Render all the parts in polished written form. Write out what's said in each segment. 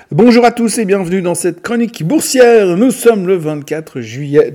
Bonjour à tous et bienvenue dans cette chronique boursière. Nous sommes le 24 juillet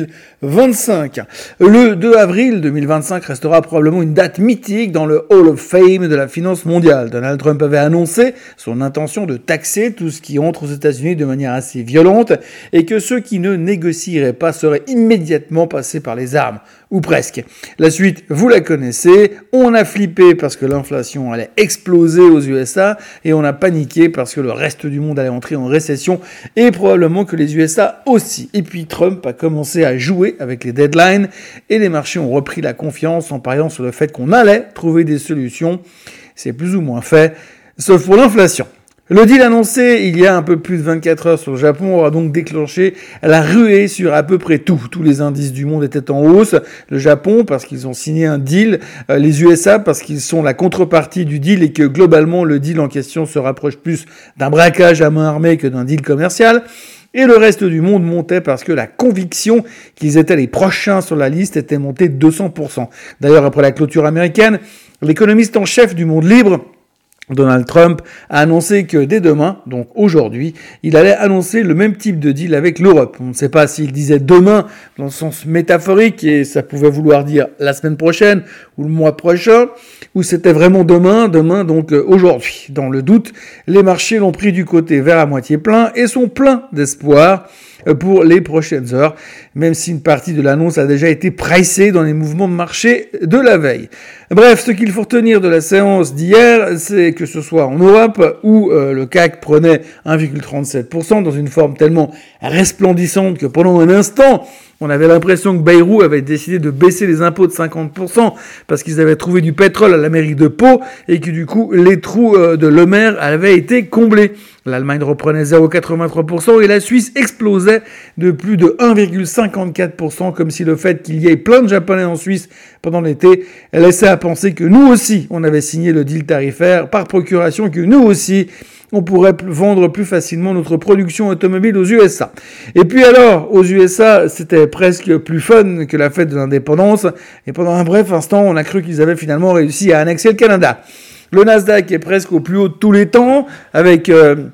2025. Le 2 avril 2025 restera probablement une date mythique dans le Hall of Fame de la finance mondiale. Donald Trump avait annoncé son intention de taxer tout ce qui entre aux États-Unis de manière assez violente et que ceux qui ne négocieraient pas seraient immédiatement passés par les armes. Ou presque. La suite, vous la connaissez. On a flippé parce que l'inflation allait exploser aux USA et on a paniqué parce que le reste du monde allait entrer en récession et probablement que les USA aussi. Et puis Trump a commencé à jouer avec les deadlines et les marchés ont repris la confiance en pariant sur le fait qu'on allait trouver des solutions. C'est plus ou moins fait, sauf pour l'inflation. Le deal annoncé il y a un peu plus de 24 heures sur le Japon aura donc déclenché la ruée sur à peu près tout. Tous les indices du monde étaient en hausse. Le Japon parce qu'ils ont signé un deal, les USA parce qu'ils sont la contrepartie du deal et que globalement le deal en question se rapproche plus d'un braquage à main armée que d'un deal commercial. Et le reste du monde montait parce que la conviction qu'ils étaient les prochains sur la liste était montée de 200%. D'ailleurs, après la clôture américaine, l'économiste en chef du monde libre, Donald Trump a annoncé que dès demain, donc aujourd'hui, il allait annoncer le même type de deal avec l'Europe. On ne sait pas s'il disait demain dans le sens métaphorique et ça pouvait vouloir dire la semaine prochaine ou le mois prochain, ou c'était vraiment demain donc aujourd'hui. Dans le doute, les marchés l'ont pris du côté vers à moitié plein et sont pleins d'espoir pour les prochaines heures, même si une partie de l'annonce a déjà été pricée dans les mouvements de marché de la veille. Bref, ce qu'il faut retenir de la séance d'hier, c'est que ce soit en Europe où le CAC prenait 1,37% dans une forme tellement resplendissante que pendant un instant, on avait l'impression que Bayrou avait décidé de baisser les impôts de 50% parce qu'ils avaient trouvé du pétrole à la mairie de Pau et que du coup, les trous de Le Maire avaient été comblés. L'Allemagne reprenait 0,83% et la Suisse explosait de plus de 1,54% comme si le fait qu'il y ait plein de Japonais en Suisse pendant l'été laissait à penser que nous aussi, on avait signé le deal tarifaire par procuration, que nous aussi, on pourrait vendre plus facilement notre production automobile aux USA. Et puis alors, aux USA, c'était presque plus fun que la fête de l'indépendance. Et pendant un bref instant, on a cru qu'ils avaient finalement réussi à annexer le Canada. Le Nasdaq est presque au plus haut de tous les temps, avec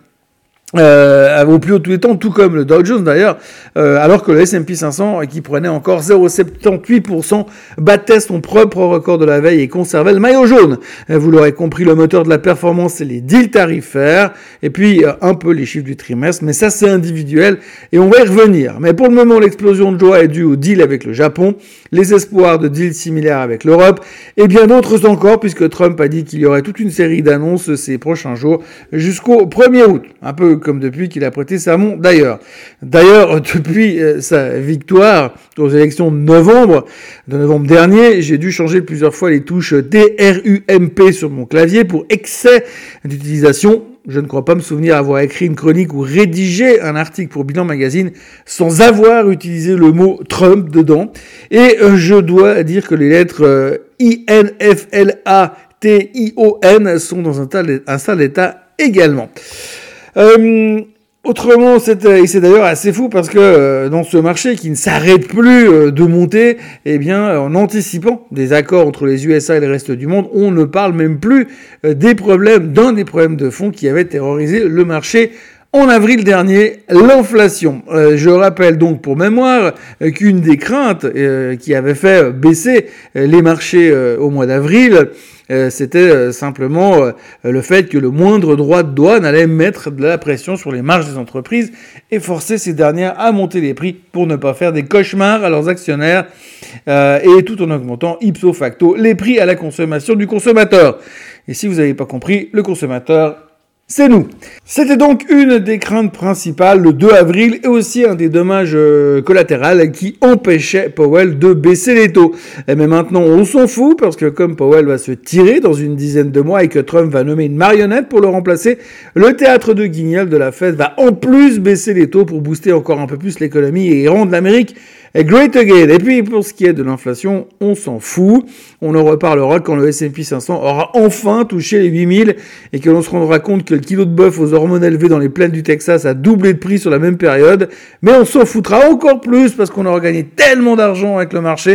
au plus haut de tous les temps, tout comme le Dow Jones d'ailleurs, alors que le S&P 500, qui prenait encore 0,78%, battait son propre record de la veille et conservait le maillot jaune. Vous l'aurez compris, le moteur de la performance, c'est les deals tarifaires, et puis un peu les chiffres du trimestre, mais ça c'est individuel, et on va y revenir. Mais pour le moment, l'explosion de joie est due au deal avec le Japon, les espoirs de deals similaires avec l'Europe, et bien d'autres encore, puisque Trump a dit qu'il y aurait toute une série d'annonces ces prochains jours, jusqu'au 1er août, un peu comme depuis qu'il a prêté serment d'ailleurs. D'ailleurs, depuis sa victoire aux élections de novembre dernier, j'ai dû changer plusieurs fois les touches TRUMP sur mon clavier pour excès d'utilisation. Je ne crois pas me souvenir avoir écrit une chronique ou rédigé un article pour Bilan Magazine sans avoir utilisé le mot Trump dedans. Et je dois dire que les lettres INFLATION sont dans un sale état également. Autrement, c'est d'ailleurs assez fou parce que dans ce marché qui ne s'arrête plus de monter, eh bien, en anticipant des accords entre les USA et le reste du monde, on ne parle même plus d'un des problèmes de fond qui avait terrorisé le marché en avril dernier, l'inflation. Je rappelle donc pour mémoire qu'une des craintes qui avait fait baisser les marchés au mois d'avril, c'était simplement le fait que le moindre droit de douane allait mettre de la pression sur les marges des entreprises et forcer ces dernières à monter les prix pour ne pas faire des cauchemars à leurs actionnaires et tout en augmentant ipso facto les prix à la consommation du consommateur. Et si vous n'avez pas compris, le consommateur, c'est nous. C'était donc une des craintes principales le 2 avril et aussi un des dommages collatéraux qui empêchait Powell de baisser les taux. Mais maintenant, on s'en fout parce que comme Powell va se tirer dans une dizaine de mois et que Trump va nommer une marionnette pour le remplacer, le théâtre de Guignol de la Fed va en plus baisser les taux pour booster encore un peu plus l'économie et rendre l'Amérique great again. Et puis, pour ce qui est de l'inflation, on s'en fout. On en reparlera quand le S&P 500 aura enfin touché les 8000 et que l'on se rendra compte que le kilo de bœuf aux hormones élevées dans les plaines du Texas a doublé de prix sur la même période. Mais on s'en foutra encore plus parce qu'on aura gagné tellement d'argent avec le marché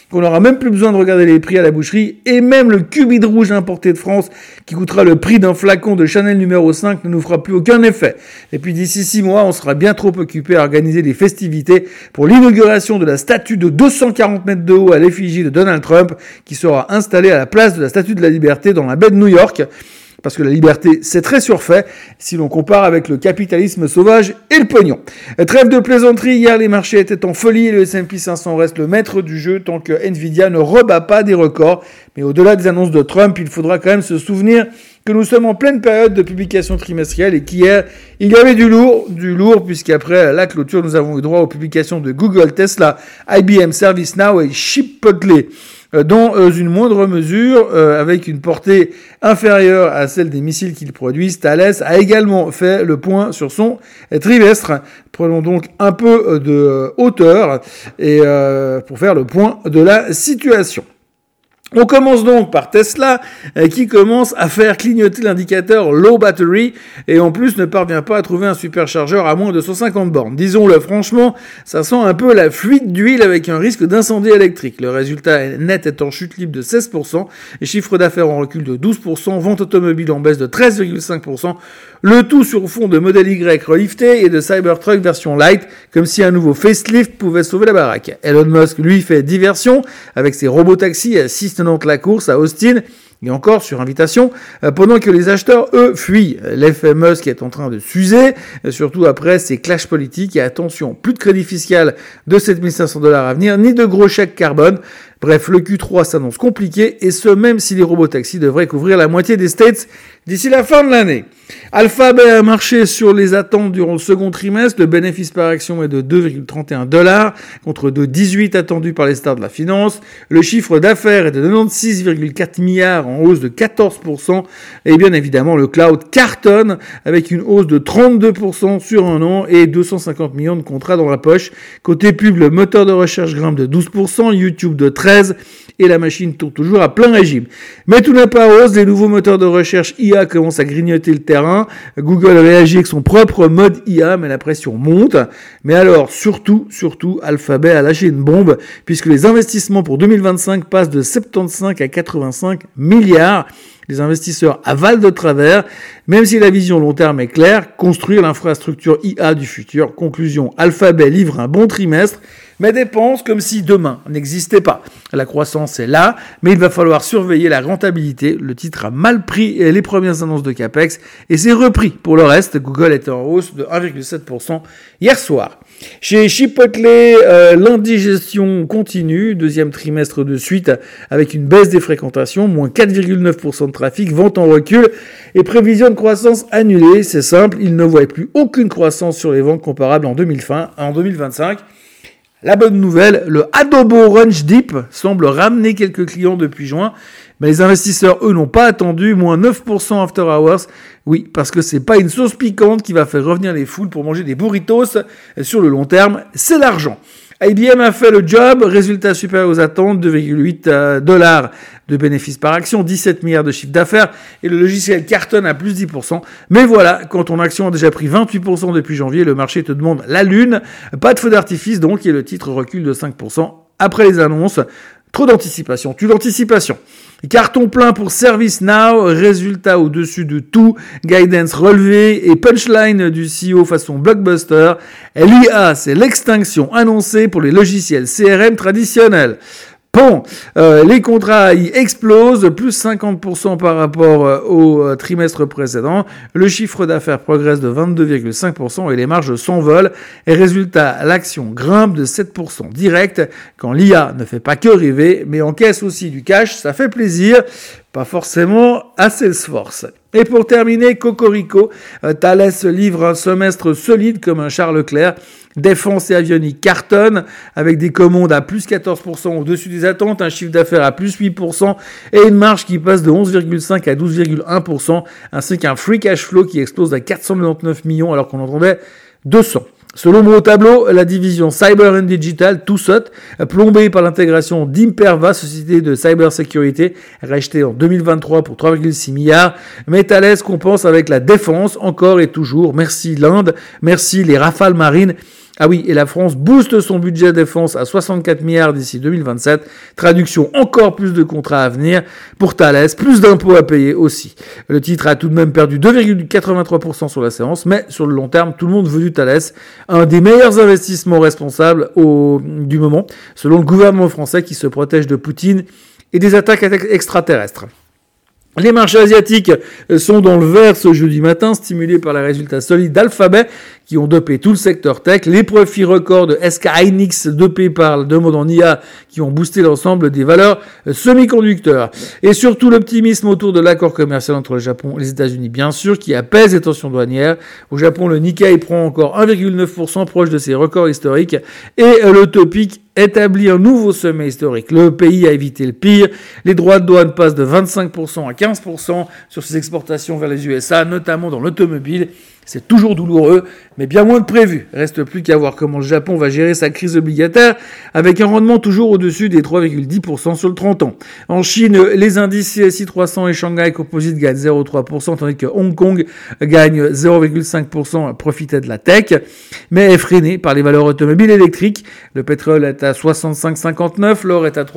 qu'on n'aura même plus besoin de regarder les prix à la boucherie, et même le cubide rouge importé de France, qui coûtera le prix d'un flacon de Chanel numéro 5, ne nous fera plus aucun effet. Et puis d'ici 6 mois, on sera bien trop occupé à organiser des festivités pour l'inauguration de la statue de 240 mètres de haut à l'effigie de Donald Trump, qui sera installée à la place de la statue de la Liberté dans la baie de New York. Parce que la liberté, c'est très surfait si l'on compare avec le capitalisme sauvage et le pognon. Trêve de plaisanterie, hier les marchés étaient en folie et le S&P 500 reste le maître du jeu tant que Nvidia ne rebat pas des records. Mais au-delà des annonces de Trump, il faudra quand même se souvenir que nous sommes en pleine période de publication trimestrielle et qu'hier, il y avait du lourd, puisqu'après la clôture, nous avons eu droit aux publications de Google, Tesla, IBM, ServiceNow et Chipotle. Dans une moindre mesure, avec une portée inférieure à celle des missiles qu'ils produisent, Thales a également fait le point sur son trimestre. Prenons donc un peu de hauteur et pour faire le point de la situation. On commence donc par Tesla qui commence à faire clignoter l'indicateur low battery et en plus ne parvient pas à trouver un superchargeur à moins de 150 bornes. Disons-le franchement, ça sent un peu la fuite d'huile avec un risque d'incendie électrique. Le résultat net est en chute libre de 16%, les chiffres d'affaires en recul de 12%, vente automobile en baisse de 13,5%, le tout sur fond de Model Y relifté et de Cybertruck version light, comme si un nouveau facelift pouvait sauver la baraque. Elon Musk, lui, fait diversion avec ses robotaxis assistant la course à Austin, et encore sur invitation, pendant que les acheteurs, eux, fuient. L'effet Musk est en train de s'user, surtout après ces clashs politiques, et attention, plus de crédit fiscal de 7 500 $ à venir, ni de gros chèques carbone. Bref, le Q3 s'annonce compliqué, et ce même si les robotaxis devraient couvrir la moitié des States d'ici la fin de l'année. Alphabet a marché sur les attentes durant le second trimestre. Le bénéfice par action est de 2,31 $ contre 2,18 attendus par les stars de la finance. Le chiffre d'affaires est de 96,4 milliards en hausse de 14%. Et bien évidemment, le cloud cartonne avec une hausse de 32% sur un an et 250 millions de contrats dans la poche. Côté pub, le moteur de recherche grimpe de 12%, YouTube de 13% et la machine tourne toujours à plein régime. Mais tout n'est pas rose, les nouveaux moteurs de recherche IA commencent à grignoter le terrain. Google réagit avec son propre mode IA, mais la pression monte. Mais alors, surtout, Alphabet a lâché une bombe, puisque les investissements pour 2025 passent de 75 à 85 milliards. Les investisseurs avalent de travers, même si la vision long terme est claire, construire l'infrastructure IA du futur. Conclusion, Alphabet livre un bon trimestre, mais dépense comme si demain n'existait pas. La croissance est là, mais il va falloir surveiller la rentabilité. Le titre a mal pris les premières annonces de Capex et s'est repris. Pour le reste, Google était en hausse de 1,7% hier soir. Chez Chipotle, l'indigestion continue, deuxième trimestre de suite avec une baisse des fréquentations, moins 4,9% de trafic, vente en recul et prévision de croissance annulée. C'est simple, il ne voit plus aucune croissance sur les ventes comparables en 2025. La bonne nouvelle, le Adobo Ranch Dip semble ramener quelques clients depuis juin, mais les investisseurs, eux, n'ont pas attendu, moins 9% after hours. Oui, parce que c'est pas une sauce piquante qui va faire revenir les foules pour manger des burritos sur le long terme, c'est l'argent. IBM a fait le job, résultat supérieur aux attentes, 2,8 $ de bénéfices par action, 17 milliards de chiffre d'affaires, et le logiciel cartonne à plus 10%. Mais voilà, quand ton action a déjà pris 28% depuis janvier, le marché te demande la lune, pas de feu d'artifice donc, et le titre recule de 5% après les annonces. Trop d'anticipation, tue l'anticipation. Carton plein pour ServiceNow, résultat au-dessus de tout, guidance relevé et punchline du CEO façon blockbuster. L'IA, c'est l'extinction annoncée pour les logiciels CRM traditionnels. Bon, les contrats y explosent, plus 50% par rapport au trimestre précédent. Le chiffre d'affaires progresse de 22,5% et les marges s'envolent. Et résultat, l'action grimpe de 7% direct. Quand l'IA ne fait pas que rêver, mais encaisse aussi du cash, ça fait plaisir. Pas forcément à Salesforce. Et pour terminer, Cocorico, Thales livre un semestre solide comme un Charles Leclerc. Défense et avionique cartonne avec des commandes à plus 14% au-dessus des attentes, un chiffre d'affaires à plus 8% et une marge qui passe de 11,5 à 12,1%, ainsi qu'un free cash flow qui explose à 499 millions alors qu'on entendait 200. Selon mon tableau, la division Cyber and Digital, Toussot, plombée par l'intégration d'Imperva, société de cybersécurité, rachetée en 2023 pour 3,6 milliards. Mais Thales compense avec la défense, encore et toujours. Merci l'Inde, merci les Rafales marines Ah oui, et la France booste son budget défense à 64 milliards d'ici 2027. Traduction, encore plus de contrats à venir pour Thales, plus d'impôts à payer aussi. Le titre a tout de même perdu 2,83% sur la séance, mais sur le long terme, tout le monde veut du Thales. Un des meilleurs investissements responsables du moment, selon le gouvernement français qui se protège de Poutine et des attaques extraterrestres. Les marchés asiatiques sont dans le vert ce jeudi matin, stimulés par les résultats solides d'Alphabet, qui ont dopé tout le secteur tech, les profits records de SK Hynix dopés par le demande en IA, qui ont boosté l'ensemble des valeurs semi-conducteurs. Et surtout l'optimisme autour de l'accord commercial entre le Japon et les États-Unis, bien sûr, qui apaise les tensions douanières. Au Japon, le Nikkei prend encore 1,9% proche de ses records historiques, et le Topix établit un nouveau sommet historique. Le pays a évité le pire. Les droits de douane passent de 25% à 15% sur ses exportations vers les USA, notamment dans l'automobile. C'est toujours douloureux, mais bien moins que prévu. Reste plus qu'à voir comment le Japon va gérer sa crise obligataire, avec un rendement toujours au-dessus des 3,10% sur le 30 ans. En Chine, les indices CSI 300 et Shanghai Composite gagnent 0,3%, tandis que Hong Kong gagne 0,5%, profitait de la tech, mais est freiné par les valeurs automobiles électriques. Le pétrole est à 65,59, l'or est à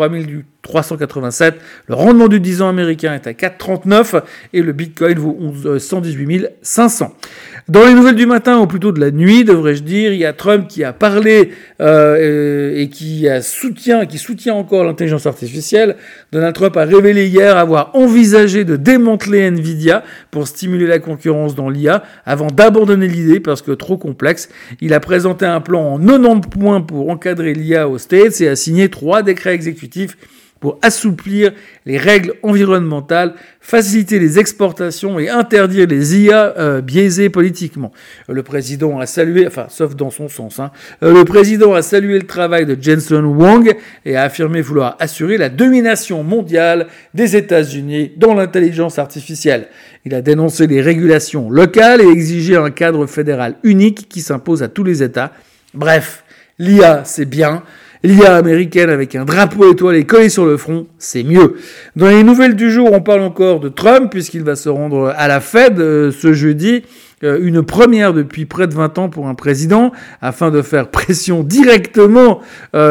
3387, le rendement du 10 ans américain est à 4,39 et le Bitcoin vaut 118 500. Dans les nouvelles du matin, ou plutôt de la nuit, devrais-je dire, il y a Trump qui a parlé et qui soutient encore l'intelligence artificielle. Donald Trump a révélé hier avoir envisagé de démanteler Nvidia pour stimuler la concurrence dans l'IA avant d'abandonner l'idée parce que trop complexe. Il a présenté un plan en 90 points pour encadrer l'IA aux States et a signé 3 décrets exécutifs pour assouplir les règles environnementales, faciliter les exportations et interdire les IA biaisées politiquement. Le président a salué, sauf dans son sens, le président a salué le travail de Jensen Huang et a affirmé vouloir assurer la domination mondiale des États-Unis dans l'intelligence artificielle. Il a dénoncé les régulations locales et exigé un cadre fédéral unique qui s'impose à tous les États. Bref, l'IA, c'est bien. L'IA américaine avec un drapeau étoilé collé sur le front, c'est mieux. Dans les nouvelles du jour, on parle encore de Trump, puisqu'il va se rendre à la Fed ce jeudi. Une première depuis près de 20 ans pour un président, afin de faire pression directement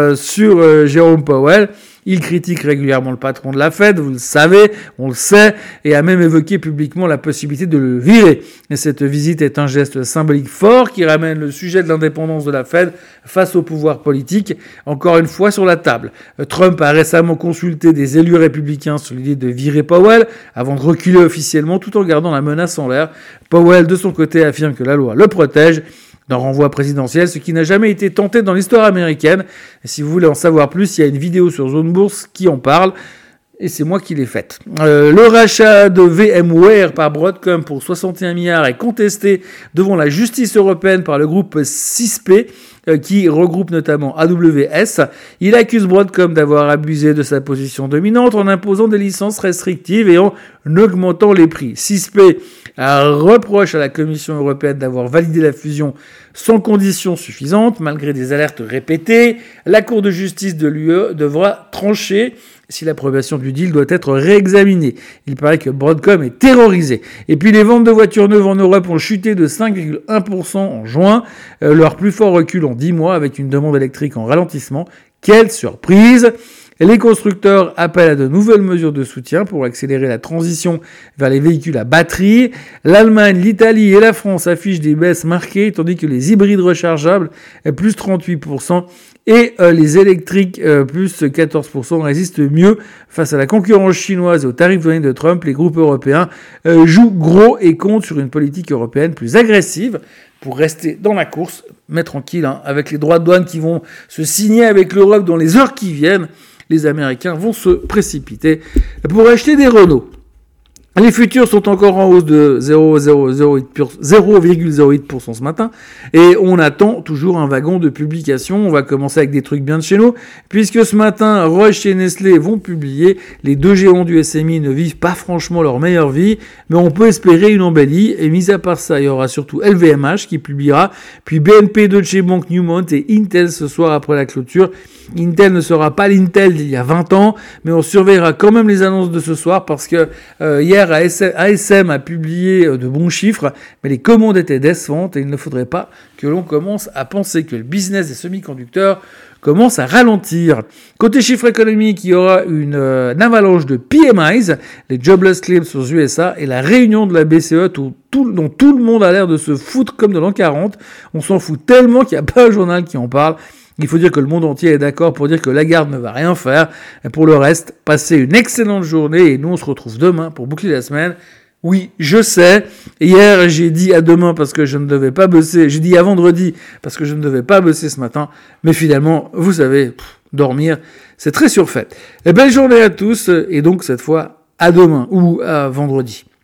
sur Jérôme Powell. Il critique régulièrement le patron de la Fed, vous le savez, on le sait, et a même évoqué publiquement la possibilité de le virer. Et cette visite est un geste symbolique fort qui ramène le sujet de l'indépendance de la Fed face au pouvoir politique, encore une fois sur la table. Trump a récemment consulté des élus républicains sur l'idée de virer Powell avant de reculer officiellement tout en gardant la menace en l'air. Powell, de son côté, affirme que la loi le protège d'un renvoi présidentiel, ce qui n'a jamais été tenté dans l'histoire américaine. Et si vous voulez en savoir plus, il y a une vidéo sur Zone Bourse qui en parle, et c'est moi qui l'ai faite. Le rachat de VMware par Broadcom pour 61 milliards est contesté devant la justice européenne par le groupe 6P, qui regroupe notamment AWS. Il accuse Broadcom d'avoir abusé de sa position dominante en imposant des licences restrictives et en augmentant les prix. 6P reproche à la Commission européenne d'avoir validé la fusion sans conditions suffisantes, malgré des alertes répétées. La Cour de justice de l'UE devra trancher si l'approbation du deal doit être réexaminée. Il paraît que Broadcom est terrorisé. Et puis les ventes de voitures neuves en Europe ont chuté de 5,1% en juin, leur plus fort recul en 10 mois avec une demande électrique en ralentissement. Quelle surprise! Les constructeurs appellent à de nouvelles mesures de soutien pour accélérer la transition vers les véhicules à batterie. L'Allemagne, l'Italie et la France affichent des baisses marquées, tandis que les hybrides rechargeables, plus 38%, et les électriques, plus 14%, résistent mieux face à la concurrence chinoise et aux tarifs douaniers de Trump. Les groupes européens jouent gros et comptent sur une politique européenne plus agressive pour rester dans la course, mais tranquille, avec les droits de douane qui vont se signer avec l'Europe dans les heures qui viennent. Les Américains vont se précipiter pour acheter des Renault. Les futurs sont encore en hausse de 0,08% ce matin et on attend toujours un wagon de publication. On va commencer avec des trucs bien de chez nous puisque ce matin, Roche et Nestlé vont publier. Les deux géants du SMI ne vivent pas franchement leur meilleure vie, mais on peut espérer une embellie. Et mis à part ça, il y aura surtout LVMH qui publiera, puis BNP, Deutsche Bank, Newmont et Intel ce soir après la clôture. Intel ne sera pas l'Intel d'il y a 20 ans, mais on surveillera quand même les annonces de ce soir parce que hier Hier, ASM a publié de bons chiffres, mais les commandes étaient décevantes et il ne faudrait pas que l'on commence à penser que le business des semi-conducteurs commence à ralentir. Côté chiffres économiques, il y aura une avalanche de PMIs, les Jobless Claims aux USA, et la réunion de la BCE dont tout le monde a l'air de se foutre comme de l'an 40. On s'en fout tellement qu'il n'y a pas un journal qui en parle. Il faut dire que le monde entier est d'accord pour dire que Lagarde ne va rien faire. Et pour le reste, passez une excellente journée et nous on se retrouve demain pour boucler la semaine. Oui, je sais. Hier, j'ai dit à demain parce que je ne devais pas bosser. J'ai dit à vendredi parce que je ne devais pas bosser ce matin. Mais finalement, vous savez, dormir, c'est très surfait. Et belle journée à tous. Et donc, cette fois, à demain ou à vendredi.